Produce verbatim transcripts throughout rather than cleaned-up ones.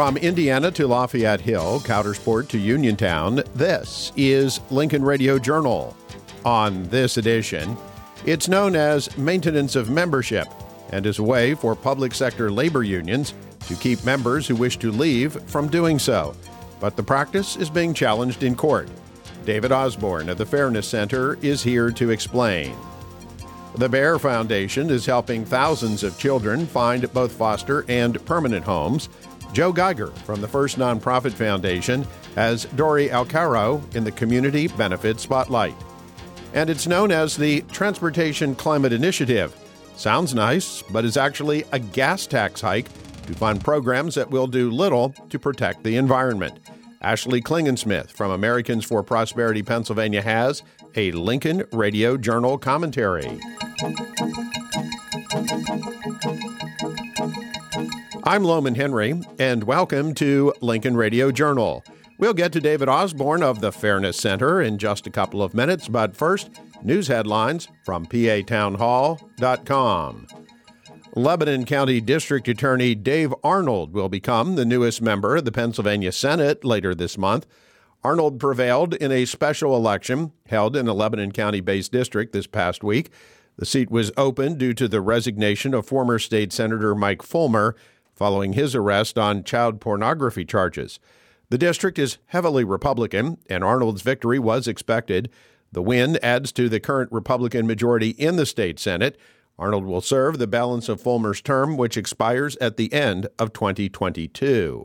From Indiana to Lafayette Hill, Coudersport to Uniontown, this is Lincoln Radio Journal. On this edition, it's known as maintenance of membership and is a way for public sector labor unions to keep members who wish to leave from doing so. But the practice is being challenged in court. David Osborne of the Fairness Center is here to explain. The Bear Foundation is helping thousands of children find both foster and permanent homes. Joe Geiger from the First Nonprofit Foundation has Dory Alcaro in the Community Benefit Spotlight. And it's known as the Transportation Climate Initiative. Sounds nice, but is actually a gas tax hike to fund programs that will do little to protect the environment. Ashley Klingensmith from Americans for Prosperity Pennsylvania has a Lincoln Radio Journal commentary. I'm Loman Henry, and welcome to Lincoln Radio Journal. We'll get to David Osborne of the Fairness Center in just a couple of minutes, but first, news headlines from P A town hall dot com. Lebanon County District Attorney Dave Arnold will become the newest member of the Pennsylvania Senate later this month. Arnold prevailed in a special election held in a Lebanon County-based district this past week. The seat was open due to the resignation of former state Senator Mike Fulmer following his arrest on child pornography charges. The district is heavily Republican, and Arnold's victory was expected. The win adds to the current Republican majority in the state Senate. Arnold will serve the balance of Fulmer's term, which expires at the end of twenty twenty-two.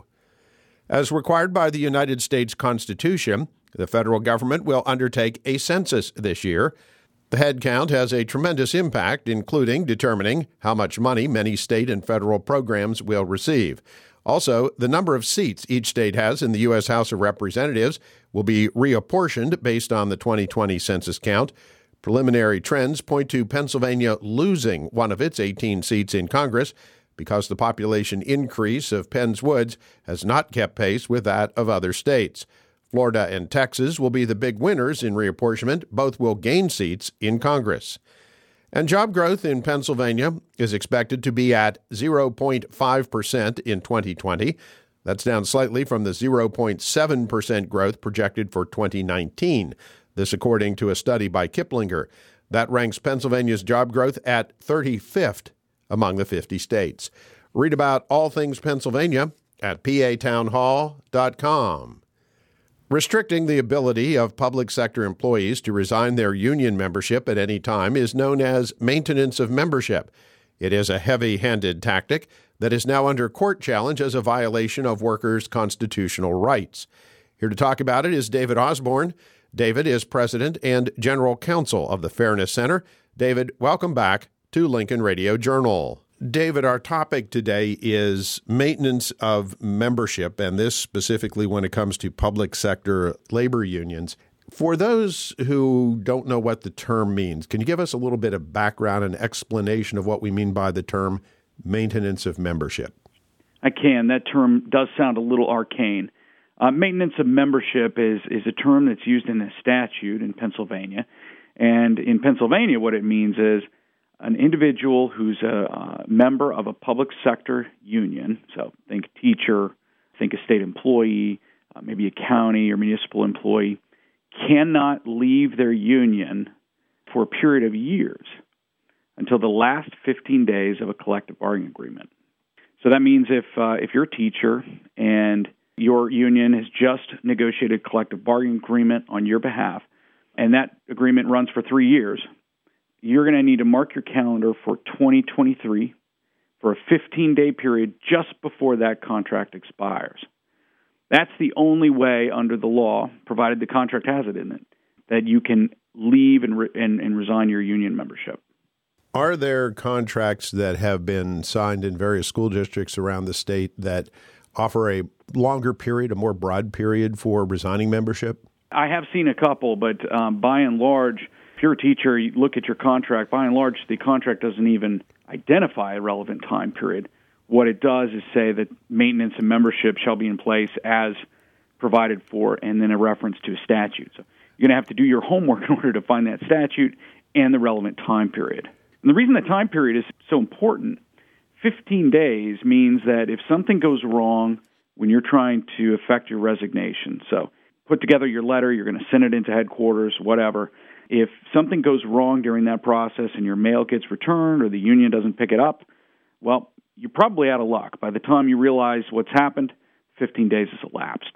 As required by the United States Constitution, the federal government will undertake a census this year. The head count has a tremendous impact, including determining how much money many state and federal programs will receive. Also, the number of seats each state has in the U S House of Representatives will be reapportioned based on the twenty twenty census count. Preliminary trends point to Pennsylvania losing one of its eighteen seats in Congress because the population increase of Penn's Woods has not kept pace with that of other states. Florida and Texas will be the big winners in reapportionment. Both will gain seats in Congress. And job growth in Pennsylvania is expected to be at zero point five percent in twenty twenty. That's down slightly from the zero point seven percent growth projected for twenty nineteen. This according to a study by Kiplinger. That ranks Pennsylvania's job growth at thirty-fifth among the fifty states. Read about all things Pennsylvania at P A town hall dot com. Restricting the ability of public sector employees to resign their union membership at any time is known as maintenance of membership. It is a heavy-handed tactic that is now under court challenge as a violation of workers' constitutional rights. Here to talk about it is David Osborne. David is president and general counsel of the Fairness Center. David, welcome back to Lincoln Radio Journal. David, our topic today is maintenance of membership, and this specifically when it comes to public sector labor unions. For those who don't know what the term means, can you give us a little bit of background and explanation of what we mean by the term maintenance of membership? I can. That term does sound a little arcane. Uh, maintenance of membership is, is a term that's used in a statute in Pennsylvania. And in Pennsylvania, what it means is an individual who's a uh, member of a public sector union, so think teacher, think a state employee, uh, maybe a county or municipal employee, cannot leave their union for a period of years until the last fifteen days of a collective bargaining agreement. So that means if uh, if you're a teacher and your union has just negotiated a collective bargaining agreement on your behalf, and that agreement runs for three years, you're going to need to mark your calendar for twenty twenty-three for a fifteen-day period just before that contract expires. That's the only way under the law, provided the contract has it in it, that you can leave and, re- and, and resign your union membership. Are there contracts that have been signed in various school districts around the state that offer a longer period, a more broad period for resigning membership? I have seen a couple, but um, by and large, if you're a teacher, you look at your contract, by and large, the contract doesn't even identify a relevant time period. What it does is say that maintenance and membership shall be in place as provided for, and then a reference to a statute. So you're going to have to do your homework in order to find that statute and the relevant time period. And the reason the time period is so important, fifteen days means that if something goes wrong when you're trying to effect your resignation. So put together your letter, you're going to send it into headquarters, whatever. If something goes wrong during that process and your mail gets returned or the union doesn't pick it up, well, you're probably out of luck. By the time you realize what's happened, fifteen days has elapsed.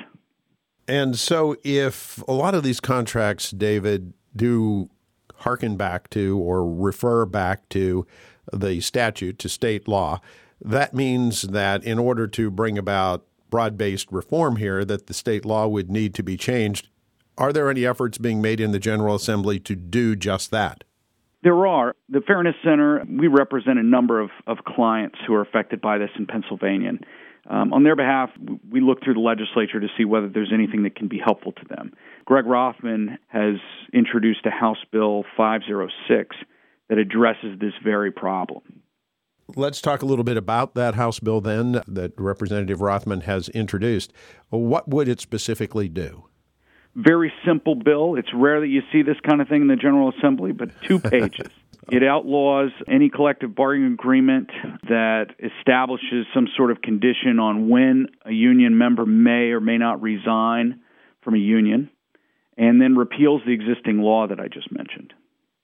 And so if a lot of these contracts, David, do hearken back to or refer back to the statute, to state law, that means that in order to bring about broad-based reform here, that the state law would need to be changed. Are there any efforts being made in the General Assembly to do just that? There are. The Fairness Center, we represent a number of, of clients who are affected by this in Pennsylvania. Um, on their behalf, we look through the legislature to see whether there's anything that can be helpful to them. Greg Rothman has introduced a House Bill five oh six that addresses this very problem. Let's talk a little bit about that House bill then that Representative Rothman has introduced. What would it specifically do? Very simple bill. It's rare that you see this kind of thing in the General Assembly, but two pages. It outlaws any collective bargaining agreement that establishes some sort of condition on when a union member may or may not resign from a union, and then repeals the existing law that I just mentioned.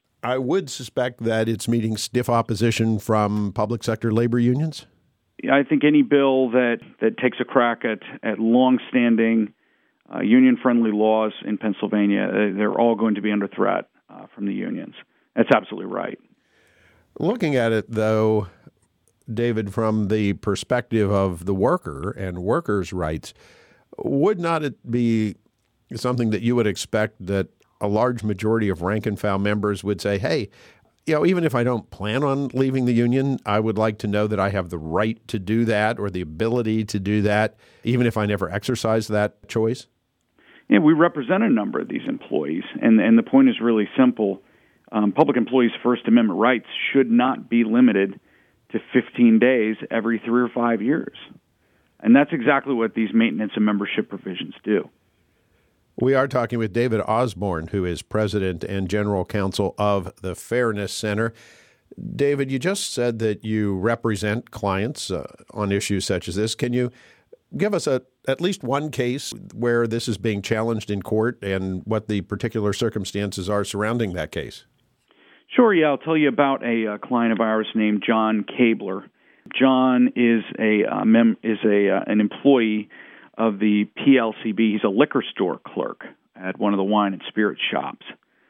I would suspect that it's meeting stiff opposition from public sector labor unions. I think any bill that, that takes a crack at, at longstanding uh, union-friendly laws in Pennsylvania, they're all going to be under threat uh, from the unions. That's absolutely right. Looking at it, though, David, from the perspective of the worker and workers' rights, would not it be something that you would expect that a large majority of rank-and-file members would say, hey, you know, even if I don't plan on leaving the union, I would like to know that I have the right to do that or the ability to do that, even if I never exercise that choice? Yeah, we represent a number of these employees, and, and the point is really simple. Um, public employees' First Amendment rights should not be limited to fifteen days every three or five years. And that's exactly what these maintenance and membership provisions do. We are talking with David Osborne, who is president and general counsel of the Fairness Center. David, you just said that you represent clients uh, on issues such as this. Can you give us a, at least one case where this is being challenged in court and what the particular circumstances are surrounding that case? Sure, yeah. I'll tell you about a, a client of ours named John Cabler. John is a uh, mem- is a uh, an employee of the P L C B. He's a liquor store clerk at one of the wine and spirit shops.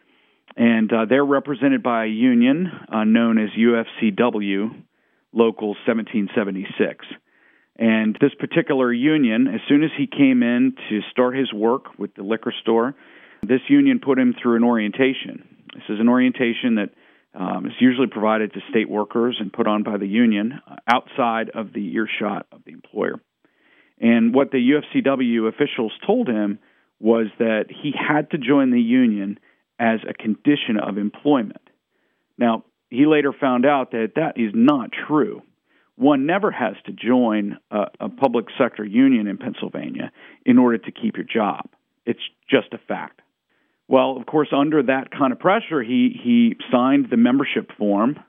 And uh, they're represented by a union uh, known as U F C W, Local seventeen seventy-six. And this particular union, as soon as he came in to start his work with the liquor store, this union put him through an orientation. This is an orientation that um, is usually provided to state workers and put on by the union uh, outside of the earshot of the employer. And what the U F C W officials told him was that he had to join the union as a condition of employment. Now, he later found out that that is not true. One never has to join a, a public sector union in Pennsylvania in order to keep your job. It's just a fact. Well, of course, under that kind of pressure, he, he signed the membership form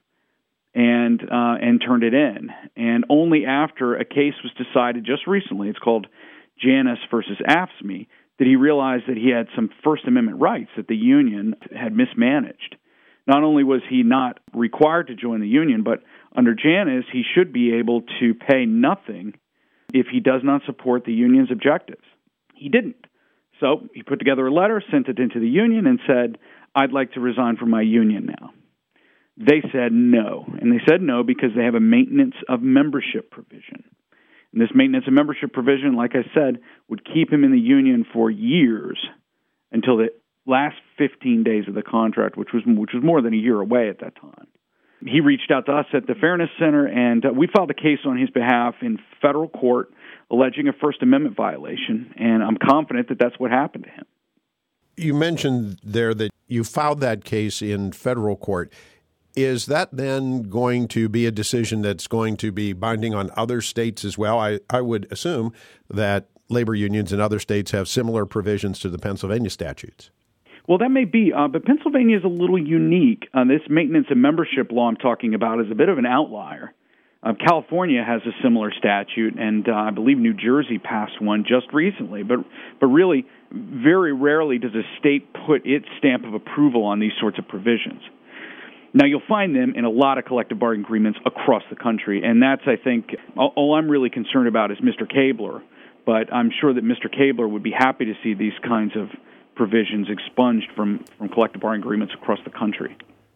and uh, and turned it in. And only after a case was decided just recently, it's called Janus versus A F S C M E, did he realize that he had some First Amendment rights that the union had mismanaged. Not only was he not required to join the union, but under Janus, he should be able to pay nothing if he does not support the union's objectives. He didn't. So he put together a letter, sent it into the union, and said, I'd like to resign from my union now. They said no, and they said no because they have a maintenance of membership provision. And this maintenance of membership provision, like I said, would keep him in the union for years until the last fifteen days of the contract, which was which was more than a year away at that time. He reached out to us at the Fairness Center, and uh, we filed a case on his behalf in federal court alleging a First Amendment violation, and I'm confident that that's what happened to him. You mentioned there that you filed that case in federal court. Is that then going to be a decision that's going to be binding on other states as well? I, I would assume that labor unions in other states have similar provisions to the Pennsylvania statutes. Well, that may be, uh, but Pennsylvania is a little unique. Uh, this maintenance and membership law I'm talking about is a bit of an outlier. Uh, California has a similar statute, and uh, I believe New Jersey passed one just recently. But but really, very rarely does a state put its stamp of approval on these sorts of provisions. Now, you'll find them in a lot of collective bargaining agreements across the country, and that's, I think, all, all I'm really concerned about is Mister Kabler. But I'm sure that Mister Kabler would be happy to see these kinds of provisions expunged from, from collective bargaining agreements across the country.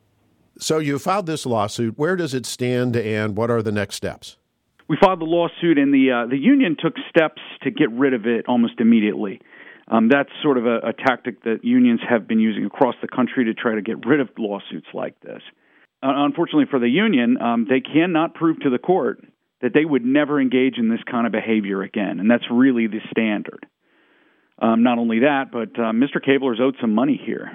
So you filed this lawsuit. Where does it stand, and what are the next steps? We filed the lawsuit, and the uh, the union took steps to get rid of it almost immediately. Um, that's sort of a, a tactic that unions have been using across the country to try to get rid of lawsuits like this. Uh, unfortunately for the union, um, they cannot prove to the court that they would never engage in this kind of behavior again, and that's really the standard. Um, not only that, but uh, Mister Kabler's owed some money here.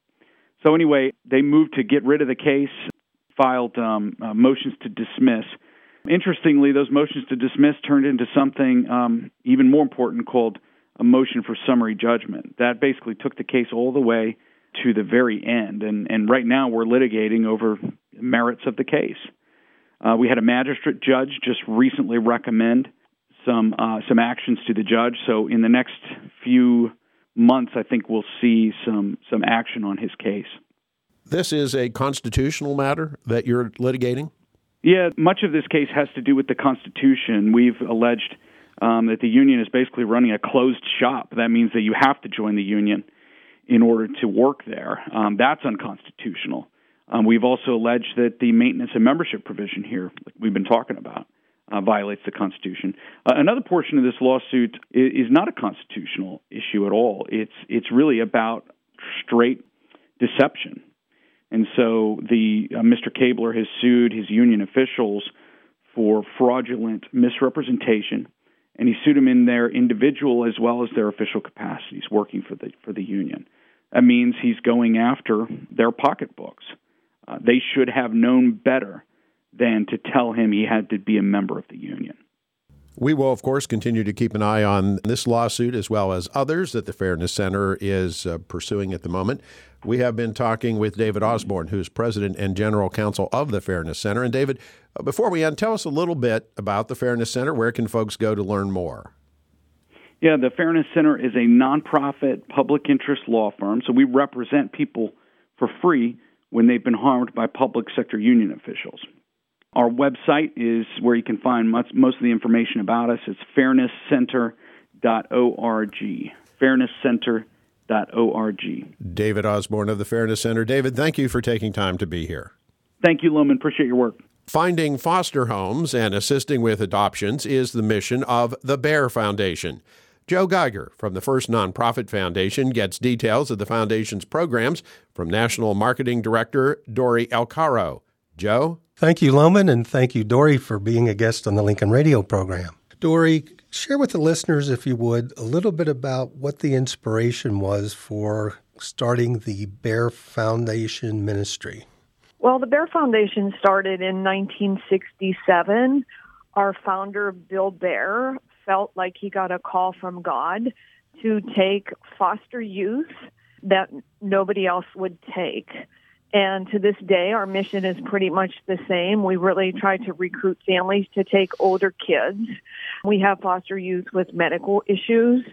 So anyway, they moved to get rid of the case, filed um, uh, motions to dismiss. Interestingly, those motions to dismiss turned into something um, even more important called a motion for summary judgment. That basically took the case all the way to the very end, and, and right now we're litigating over merits of the case. Uh, we had a magistrate judge just recently recommend some uh, some actions to the judge, so in the next few months, I think we'll see some some action on his case. This is a constitutional matter that you're litigating? Yeah, much of this case has to do with the Constitution. We've alleged um, that the union is basically running a closed shop. That means that you have to join the union in order to work there. Um, that's unconstitutional. Um, we've also alleged that the maintenance and membership provision here, like we've been talking about, Uh, violates the Constitution. Uh, another portion of this lawsuit is, is not a constitutional issue at all. It's it's really about straight deception. And so the uh, Mister Kabler has sued his union officials for fraudulent misrepresentation, and he sued them in their individual as well as their official capacities working for the for the union. That means he's going after their pocketbooks. Uh, they should have known better than to tell him he had to be a member of the union. We will, of course, continue to keep an eye on this lawsuit as well as others that the Fairness Center is uh, pursuing at the moment. We have been talking with David Osborne, who's president and general counsel of the Fairness Center. And David, uh, before we end, tell us a little bit about the Fairness Center. Where can folks go to learn more? Yeah, the Fairness Center is a nonprofit public interest law firm, so we represent people for free when they've been harmed by public sector union officials. Our website is where you can find much, most of the information about us. It's fairness center dot org. fairness center dot org. David Osborne of the Fairness Center. David, thank you for taking time to be here. Thank you, Loman. Appreciate your work. Finding foster homes and assisting with adoptions is the mission of the Bear Foundation. Joe Geiger from the First Nonprofit Foundation gets details of the foundation's programs from National Marketing Director Dory Alcaro. Joe? Thank you, Loman, and thank you, Dory, for being a guest on the Lincoln Radio program. Dory, share with the listeners, if you would, a little bit about what the inspiration was for starting the Bear Foundation ministry. Well, the Bear Foundation started in nineteen sixty-seven. Our founder, Bill Bear, felt like he got a call from God to take foster youth that nobody else would take. And to this day, our mission is pretty much the same. We really try to recruit families to take older kids. We have foster youth with medical issues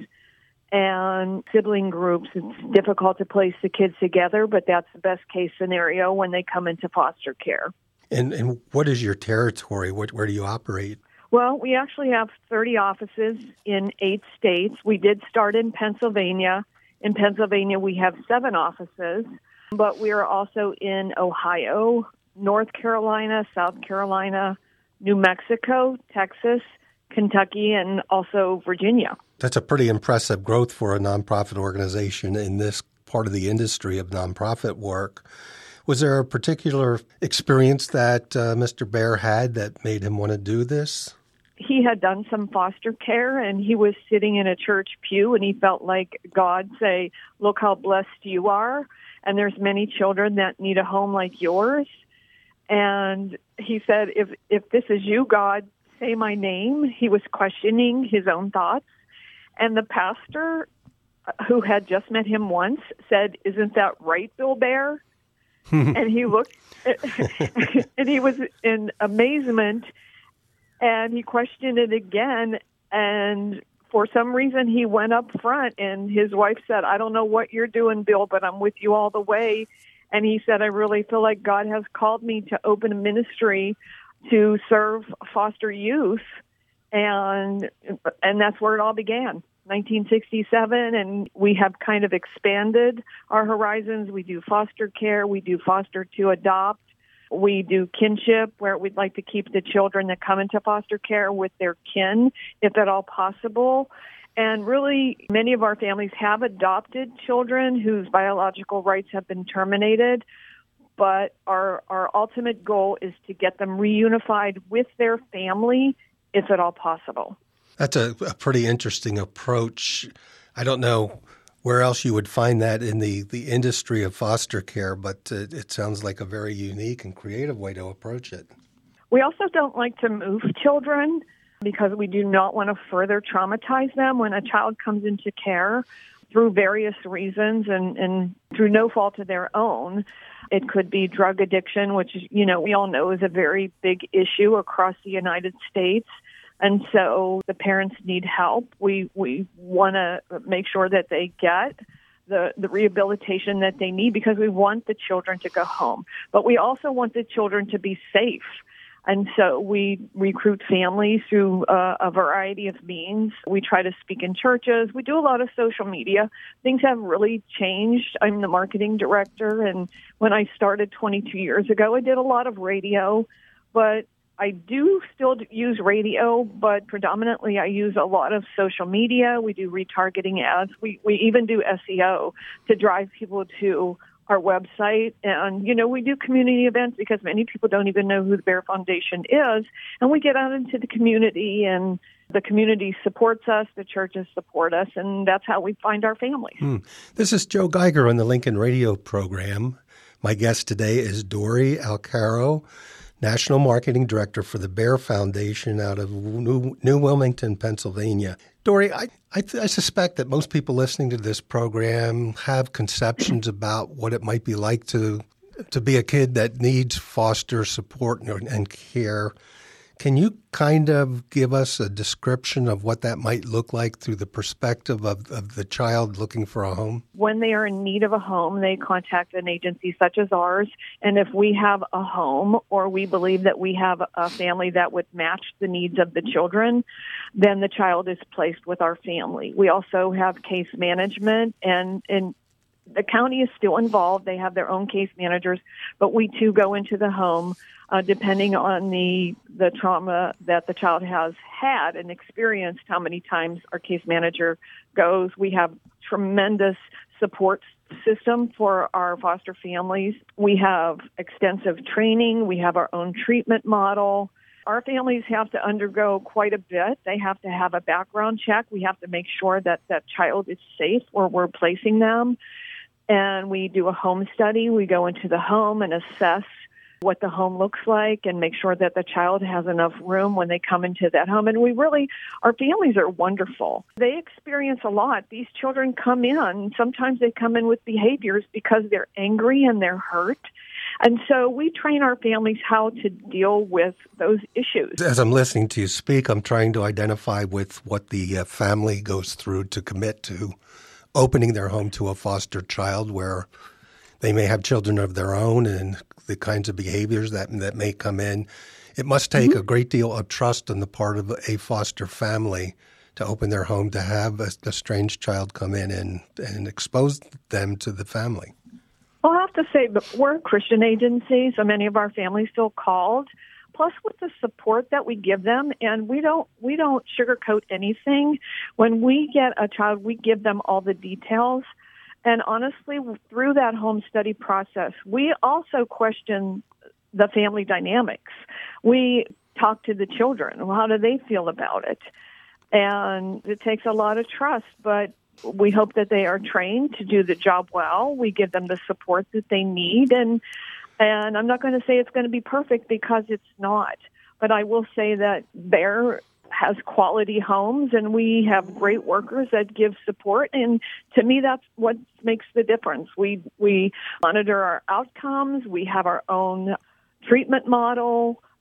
and sibling groups. It's difficult to place the kids together, but that's the best case scenario when they come into foster care. And and what is your territory? What, where do you operate? Well, we actually have thirty offices in eight states. We did start in Pennsylvania. In Pennsylvania, we have seven offices. But we are also in Ohio, North Carolina, South Carolina, New Mexico, Texas, Kentucky, and also Virginia. That's a pretty impressive growth for a nonprofit organization in this part of the industry of nonprofit work. Was there a particular experience that uh, Mister Bear had that made him want to do this? He had done some foster care, and he was sitting in a church pew, and he felt like God say, "Look how blessed you are. And there's many children that need a home like yours." And he said, if if this is you, God, say my name. He was questioning his own thoughts. And the pastor, who had just met him once, said, "Isn't that right, Bill Bear?" And he looked, and he was in amazement. And he questioned it again, and for some reason he went up front, and his wife said, I don't know what you're doing, Bill, but I'm with you all the way. And he said, I really feel like God has called me to open a ministry to serve foster youth. And and that's where it all began, nineteen sixty-seven, and we have kind of expanded our horizons. We do foster care. We do foster to adopt. We do kinship, where we'd like to keep the children that come into foster care with their kin, if at all possible. And really, many of our families have adopted children whose biological rights have been terminated, but our our ultimate goal is to get them reunified with their family, if at all possible. That's a, a pretty interesting approach. I don't know where else you would find that in the, the industry of foster care, but uh, it sounds like a very unique and creative way to approach it. We also don't like to move children because we do not want to further traumatize them when a child comes into care through various reasons and, and through no fault of their own. It could be drug addiction, which, you know, we all know is a very big issue across the United States. And so the parents need help. We we want to make sure that they get the, the rehabilitation that they need because we want the children to go home. But we also want the children to be safe. And so we recruit families through uh, a variety of means. We try to speak in churches. We do a lot of social media. Things have really changed. I'm the marketing director, and when I started twenty-two years ago, I did a lot of radio, but I do still use radio, but predominantly I use a lot of social media. We do retargeting ads. We we even do S E O to drive people to our website. And, you know, we do community events because many people don't even know who the Bear Foundation is. And we get out into the community, and the community supports us, the churches support us, and that's how we find our families. Hmm. This is Joe Geiger on the Lincoln Radio program. My guest today is Dori Alcaro, National Marketing Director for the Bear Foundation out of New, New Wilmington, Pennsylvania. Dori, I, I, I suspect that most people listening to this program have conceptions about what it might be like to to be a kid that needs foster support and, and care. Can you kind of give us a description of what that might look like through the perspective of, of the child looking for a home? When they are in need of a home, they contact an agency such as ours. And if we have a home or we believe that we have a family that would match the needs of the children, then the child is placed with our family. We also have case management, and, and the county is still involved. They have their own case managers, but we too go into the home Uh, depending on the the trauma that the child has had and experienced, how many times our case manager goes. We have tremendous support system for our foster families. We have extensive training. We have our own treatment model. Our families have to undergo quite a bit. They have to have a background check. We have to make sure that that child is safe where we're placing them. And we do a home study. We go into the home and assess what the home looks like and make sure that the child has enough room when they come into that home. And we really, our families are wonderful. They experience a lot. These children come in, sometimes they come in with behaviors because they're angry and they're hurt. And so we train our families how to deal with those issues. As I'm listening to you speak, I'm trying to identify with what the uh, family goes through to commit to opening their home to a foster child, where they may have children of their own and the kinds of behaviors that that may come in. It must take mm-hmm. a great deal of trust on the part of a foster family to open their home to have a, a strange child come in and, and expose them to the family. I'll have to say, but we're a Christian agency, so many of our families feel called. Plus, with the support that we give them, and we don't we don't sugarcoat anything. When we get a child, we give them all the details. And honestly, through that home study process, we also question the family dynamics. We talk to the children. Well, how do they feel about it? And it takes a lot of trust, but we hope that they are trained to do the job well. We give them the support that they need. And, and I'm not going to say it's going to be perfect because it's not. But I will say that Bear has quality homes, and we have great workers that give support. And to me, that's what makes the difference. We we monitor our outcomes. We have our own treatment model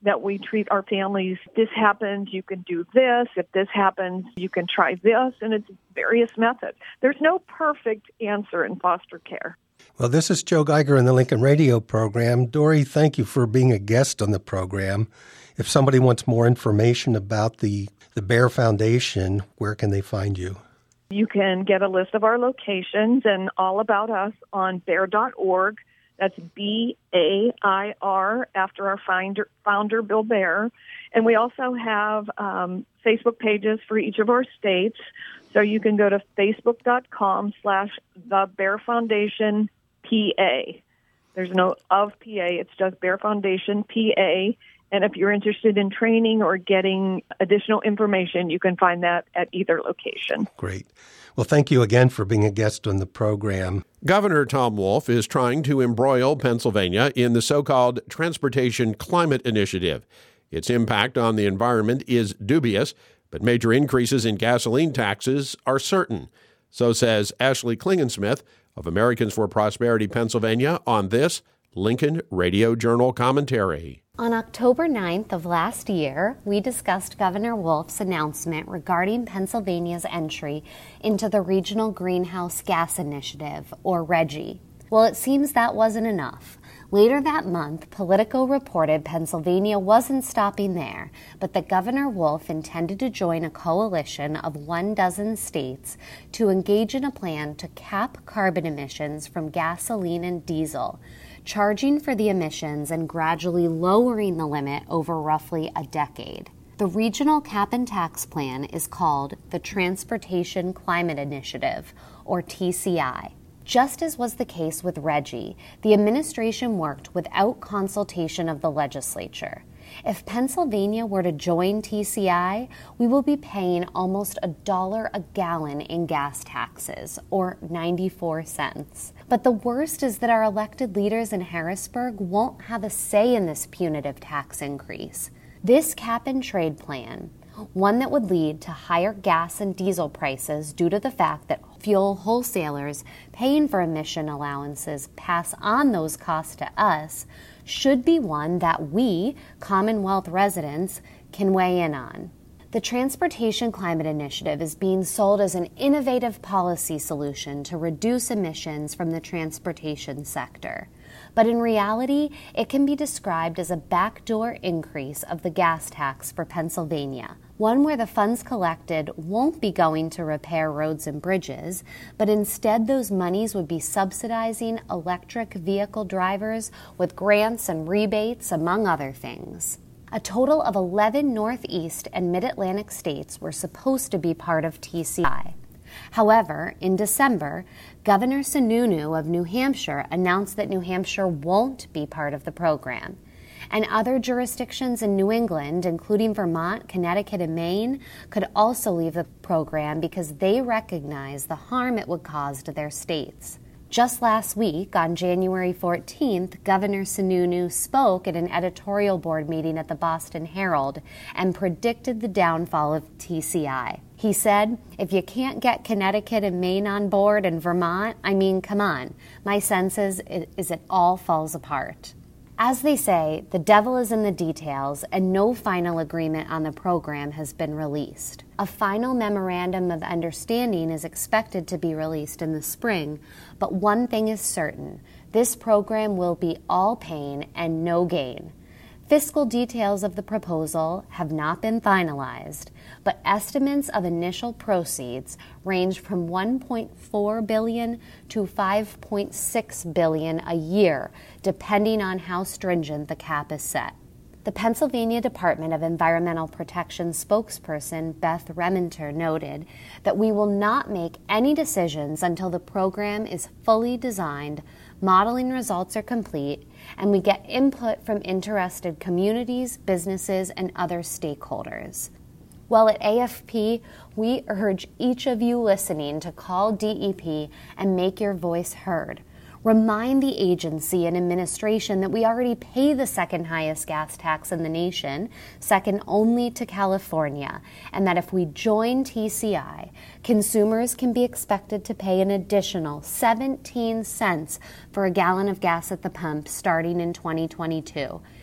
that we treat our families. If this happens, you can do this. If this happens, you can try this. And it's various methods. There's no perfect answer in foster care. Well, this is Joe Geiger in the Lincoln Radio program. Dory, thank you for being a guest on the program. If somebody wants more information about the, the Bear Foundation, where can they find you? You can get a list of our locations and all about us on bear dot org. That's B A I R, after our founder, founder, Bill Bear. And we also have um, Facebook pages for each of our states. So you can go to facebook.com slash the Bear Foundation P A. There's no of P A, it's just Bear Foundation P A. And if you're interested in training or getting additional information, you can find that at either location. Great. Well, thank you again for being a guest on the program. Governor Tom Wolf is trying to embroil Pennsylvania in the so-called Transportation Climate Initiative. Its impact on the environment is dubious, but major increases in gasoline taxes are certain. So says Ashley Klingensmith of Americans for Prosperity Pennsylvania on this Lincoln Radio Journal commentary. On October ninth of last year, we discussed Governor Wolf's announcement regarding Pennsylvania's entry into the Regional Greenhouse Gas Initiative, or RGGI. Well, it seems that wasn't enough. Later that month, Politico reported Pennsylvania wasn't stopping there, but that Governor Wolf intended to join a coalition of one dozen states to engage in a plan to cap carbon emissions from gasoline and diesel, charging for the emissions and gradually lowering the limit over roughly a decade. The regional cap and tax plan is called the Transportation Climate Initiative, or T C I. Just as was the case with RGGI, the administration worked without consultation of the legislature. If Pennsylvania were to join T C I, we will be paying almost a dollar a gallon in gas taxes, or ninety-four cents. But the worst is that our elected leaders in Harrisburg won't have a say in this punitive tax increase. This cap-and-trade plan, one that would lead to higher gas and diesel prices due to the fact that fuel wholesalers paying for emission allowances pass on those costs to us, should be one that we, Commonwealth residents, can weigh in on. The Transportation Climate Initiative is being sold as an innovative policy solution to reduce emissions from the transportation sector. But in reality, it can be described as a backdoor increase of the gas tax for Pennsylvania, one where the funds collected won't be going to repair roads and bridges, but instead those monies would be subsidizing electric vehicle drivers with grants and rebates, among other things. A total of eleven Northeast and Mid-Atlantic states were supposed to be part of T C I. However, in December, Governor Sununu of New Hampshire announced that New Hampshire won't be part of the program. And other jurisdictions in New England, including Vermont, Connecticut, and Maine, could also leave the program because they recognize the harm it would cause to their states. Just last week, on January fourteenth, Governor Sununu spoke at an editorial board meeting at the Boston Herald and predicted the downfall of T C I. He said, "If you can't get Connecticut and Maine on board and Vermont, I mean, come on. My sense is, is it all falls apart." As they say, the devil is in the details, and no final agreement on the program has been released. A final memorandum of understanding is expected to be released in the spring, but one thing is certain: this program will be all pain and no gain. Fiscal details of the proposal have not been finalized, but estimates of initial proceeds range from one point four billion dollars to five point six billion dollars a year, depending on how stringent the cap is set. The Pennsylvania Department of Environmental Protection spokesperson Beth Rementer noted that we will not make any decisions until the program is fully designed, modeling results are complete, and we get input from interested communities, businesses, and other stakeholders. Well, at A F P, we urge each of you listening to call D E P and make your voice heard. Remind the agency and administration that we already pay the second highest gas tax in the nation, second only to California, and that if we join T C I, consumers can be expected to pay an additional seventeen cents for a gallon of gas at the pump starting in twenty twenty-two.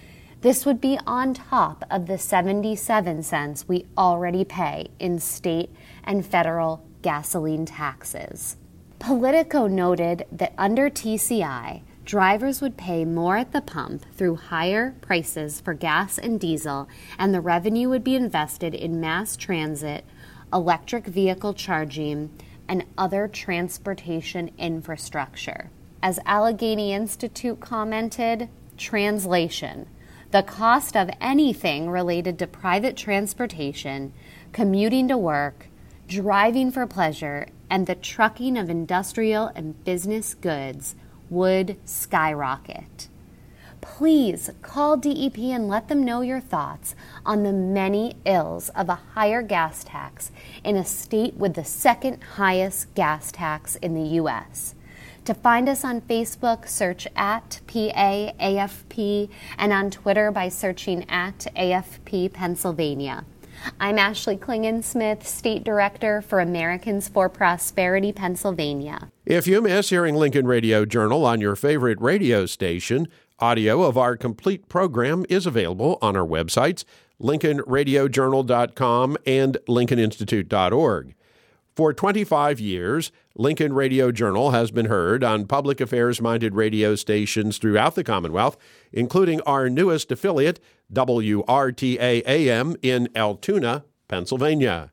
This would be on top of the seventy-seven cents we already pay in state and federal gasoline taxes. Politico noted that under T C I, drivers would pay more at the pump through higher prices for gas and diesel, and the revenue would be invested in mass transit, electric vehicle charging, and other transportation infrastructure. As Allegheny Institute commented, translation: the cost of anything related to private transportation, commuting to work, driving for pleasure, and the trucking of industrial and business goods would skyrocket. Please call D E P and let them know your thoughts on the many ills of a higher gas tax in a state with the second highest gas tax in the U S To find us on Facebook, search at P A A F P, and on Twitter by searching at A F P Pennsylvania. I'm Ashley Klingen-Smith, State Director for Americans for Prosperity, Pennsylvania. If you miss hearing Lincoln Radio Journal on your favorite radio station, audio of our complete program is available on our websites, lincoln radio journal dot com and lincoln institute dot org. For twenty-five years, Lincoln Radio Journal has been heard on public affairs-minded radio stations throughout the Commonwealth, including our newest affiliate, W R T A A M in Altoona, Pennsylvania.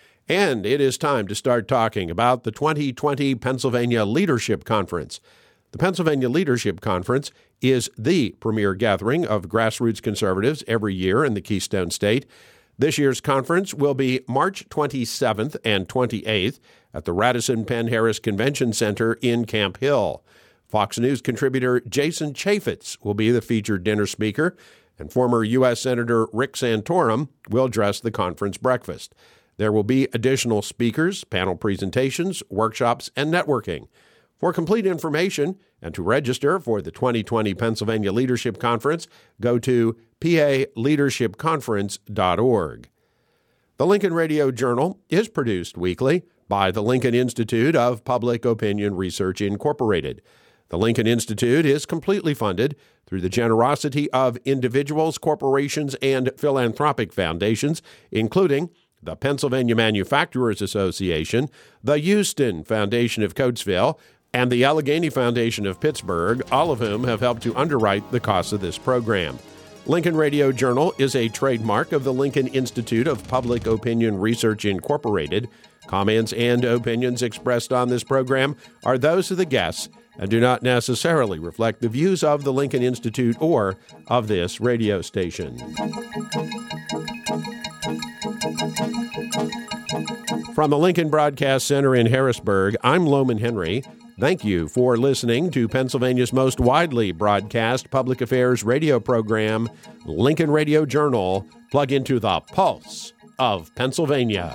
And it is time to start talking about the twenty twenty Pennsylvania Leadership Conference. The Pennsylvania Leadership Conference is the premier gathering of grassroots conservatives every year in the Keystone State. This year's conference will be March twenty-seventh and twenty-eighth at the Radisson Penn Harris Convention Center in Camp Hill. Fox News contributor Jason Chaffetz will be the featured dinner speaker, and former U S Senator Rick Santorum will address the conference breakfast. There will be additional speakers, panel presentations, workshops, and networking. For complete information and to register for the twenty twenty Pennsylvania Leadership Conference, go to P A leadership conference dot org. The Lincoln Radio Journal is produced weekly by the Lincoln Institute of Public Opinion Research, Incorporated. The Lincoln Institute is completely funded through the generosity of individuals, corporations, and philanthropic foundations, including the Pennsylvania Manufacturers Association, the Houston Foundation of Coatesville, and the Allegheny Foundation of Pittsburgh, all of whom have helped to underwrite the costs of this program. Lincoln Radio Journal is a trademark of the Lincoln Institute of Public Opinion Research, Incorporated. Comments and opinions expressed on this program are those of the guests and do not necessarily reflect the views of the Lincoln Institute or of this radio station. From the Lincoln Broadcast Center in Harrisburg, I'm Loman Henry. Thank you for listening to Pennsylvania's most widely broadcast public affairs radio program, Lincoln Radio Journal. Plug into the pulse of Pennsylvania.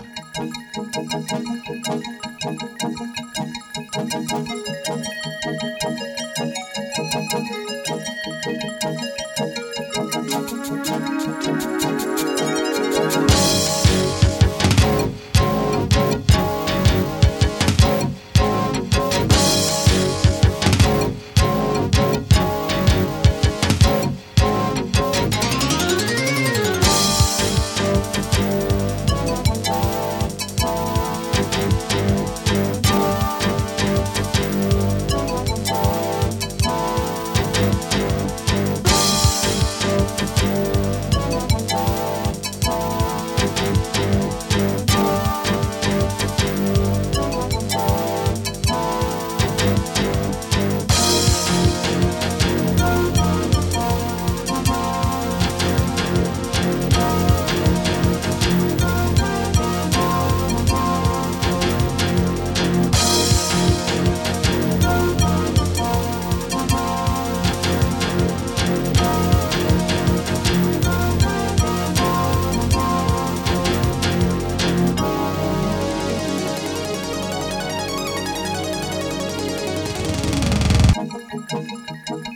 Thank you.